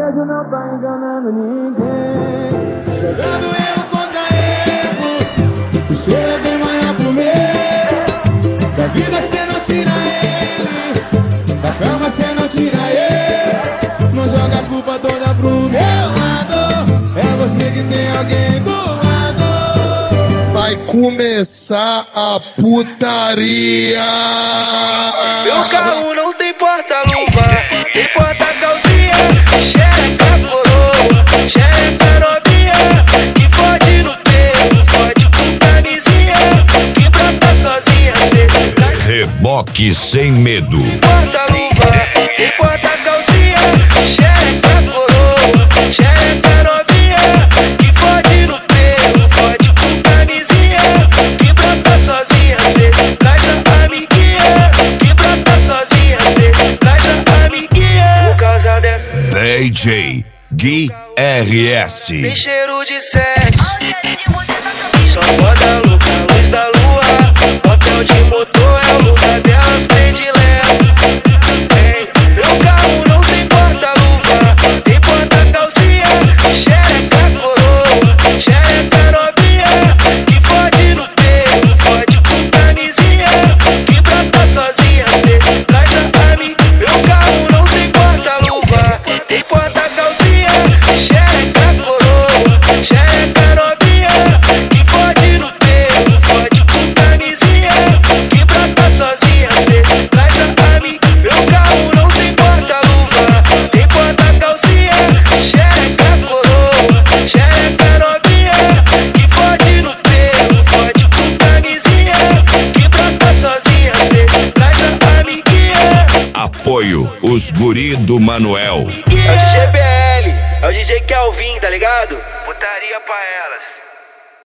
Beijo não tá enganando ninguém, jogando erro contra erro. O seu é bem maior pro meu. Da vida cê não tira ele, da cama cê não tira ele. Não joga a culpa toda pro meu lado, é você que tem alguém do lado. Vai começar a putaria. Meu carro não tem porta-luva, tem porta-calcinha, xereca coroa, xereca novinha, que fode no pelo, fode com camisinha, que brota sozinha às vezes traz. Reboque sem medo. Porta-luva, tem porta-calcinha, xereca coroa, xereca novinha, que fode no pelo, fode com camisinha, que brota sozinha às vezes traz a amiguinha, que brota sozinha às vezes traz a amiguinha. Por causa dessa DJ Gui RS. tem cheiro de sexo, só foda louca, luz da lua, hotel de motor é o lugar delas predileto. Meu carro não tem porta-luva, tem porta-calcinha, xereca coroa, xereca novinha, que fode no pelo, fode com camisinha, que brota sozinha às vezes traz a amiga. Meu carro não tem porta-luva, tem porta-calcinha, xereca coroa, xereca novinha, que fode no pelo, fode com camisinha, que brota sozinha às vezes traz a amiga. Meu carro não tem porta-luva, tem porta-calcinha, xereca coroa, xereca novinha, que fode no pelo, fode com camisinha, que brota sozinha às vezes traz a amiguinha. Apoio os guri do Manuel. É o DJ PL, é o DJ Kelvin, tá ligado? Putaria pra elas.